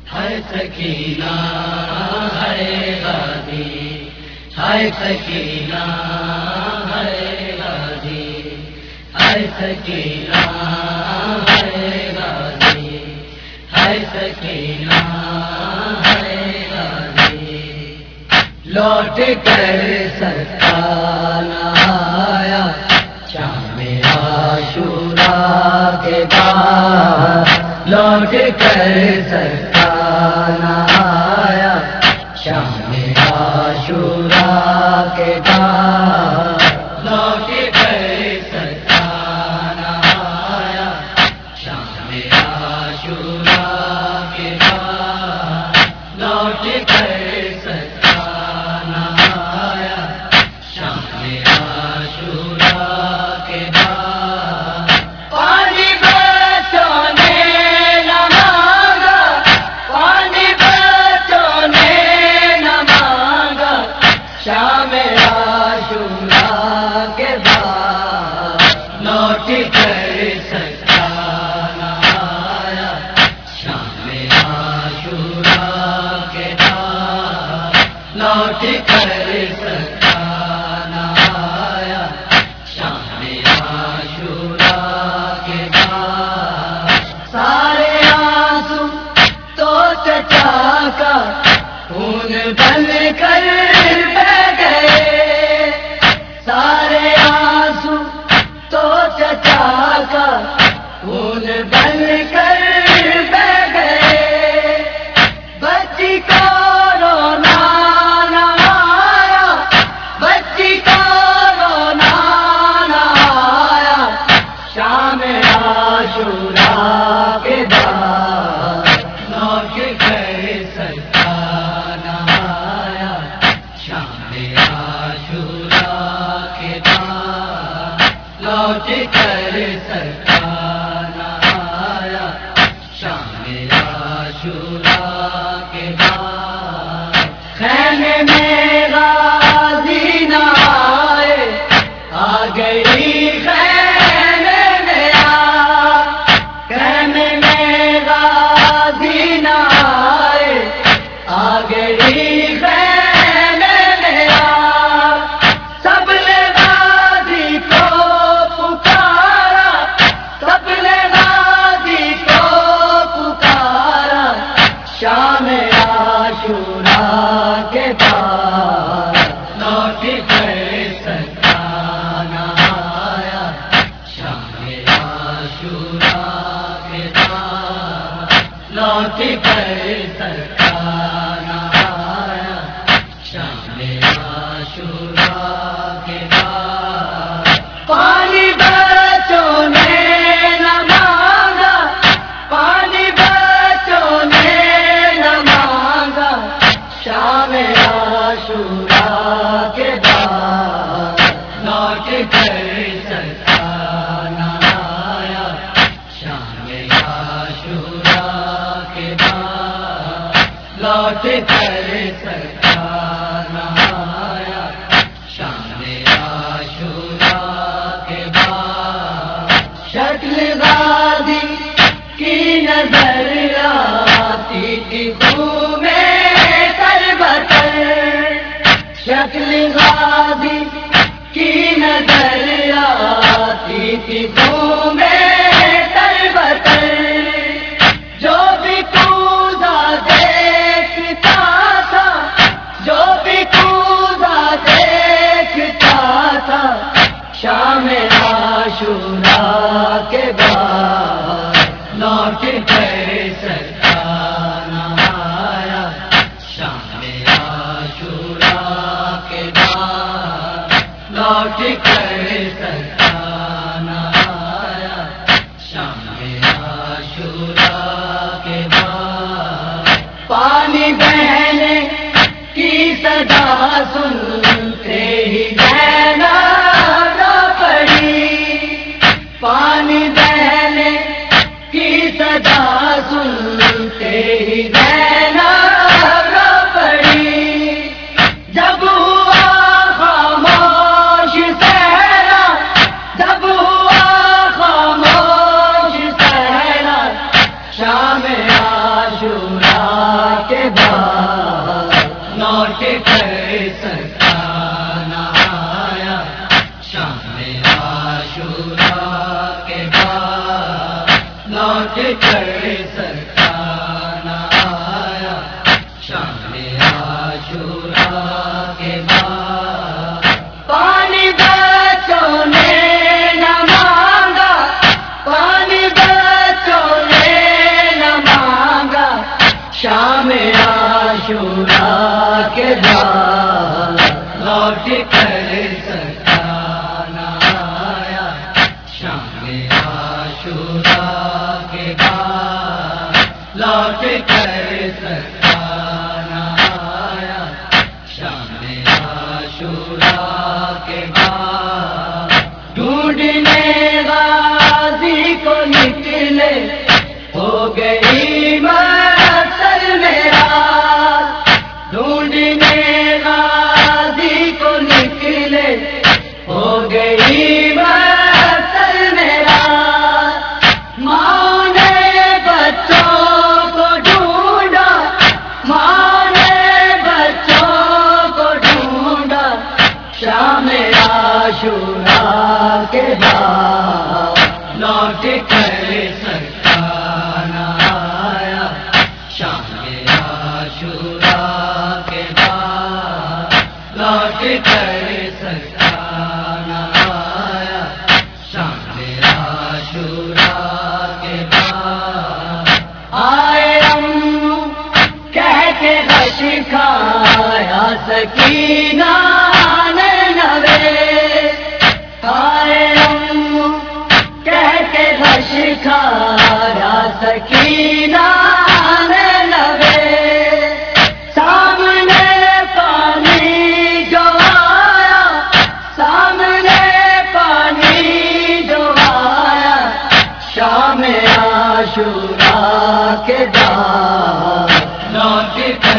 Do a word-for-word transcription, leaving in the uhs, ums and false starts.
ہے سکینہ ہے غازی، ہے سکینہ ہے غازی، ہے سکینہ ہے غازی، ہے سکینہ ہے غازی۔ لوٹ کر سرکار آیا شام عاشورا کے بعد، لوٹ کر سرکار آیا شام عاشورا کے بعد، لوٹ کر سرکار آیا شام عاشورا کے بعد، لوٹ کر سرکار آیا شام عاشورا کے بعد۔ پانی بچوں نے نہ مانگا، پانی بچوں نے نہ مانگا شام عاشورا کے بعد، لوٹ کر سرکار آیا شام عاشورا کے بعد، لوٹ کر سرکار آیا شام عاشورا کے بعد۔ سارے آنسو تو چچا کا خون بن کر بہ گئے، سارے آنسو تو چچا کا خون بن کر بہ گئے۔ بچی کو رونا نہ آیا، بچی کو رونا نہ آیا شام عاشورا کے بعد، لوٹ کر سرکار آیا شام عاشورا کے بعد، لوٹ کر سرکار آیا شام عاشورا کے بعد۔ خیمے میں غازی نہ آئے، آ گئی خیمے میں آگ، خیمے میں غازی نہ آئے، آ گئی خیمے میں آگ۔ سب نے غازی کو پکارا، سب نے غازی کو پکارا شام عاشورا کے بعد، لوٹ کر سرکار آیا شام عاشورا کے بعد، لوٹ کر سرکار آیا شام عاشورا کے بعد۔ پانی بچوں نے نہ مانگا، پانی بچوں نے نہ مانگا شام عاشورا کے بعد، لوٹ کر سرکار آیا شام عاشورا کے بعد، لوٹ کر سرکار آیا شام عاشورا کے بعد۔ شکل غازی کی نظر آتی تھی خوں میں تر بتر، شکل غازی کی نظر آتی تھی خوں میں تر بتر، جو بھی کوزہ دیکھتا تھا، جو بھی کوزہ دیکھتا تھا شام عاشورا کے بعد، لوٹ کر سرکار آیا شام عاشورا کے بعد، لوٹ کر سرکار آیا شام عاشورا کے بعد۔ پانی بہنے کی صدا سنتے ہی زینب رو پڑی، پانی بہنے کی صدا سنتے ہی زینب رو پڑی۔ جب ہوا خاموش صحرا، جب ہوا خاموش صحرا شام عاشورا شام عاشورا کے بعد لوٹ کر سکانا آیا، شام عاشورا کے بعد لوٹ کر سکانا آیا، شام عاشورا کے بعد ڈھونڈنے غازی کو نکلے، ہو گئی مقصد میرا، ڈھونڈنے غازی کو نکلے، ہو گئی مقصد میرا، ماں نے بچوں کو ڈھونڈا، ماں نے بچوں کو ڈھونڈا، شام عاشورا کے بعد لوٹ کر سکانا آیا، شام عاشورا کے بعد لوٹ کر سکانا آیا، شام عاشورا کے بعد آئے ہم کہہ کے غش کھایا سکینہ نے نوے، آئے ہم کہہ کے غش کھایا سکینہ نے نوے، سامنے پانی جو آیا، سامنے پانی جو آیا، شام عاشورا کے بعد لوٹ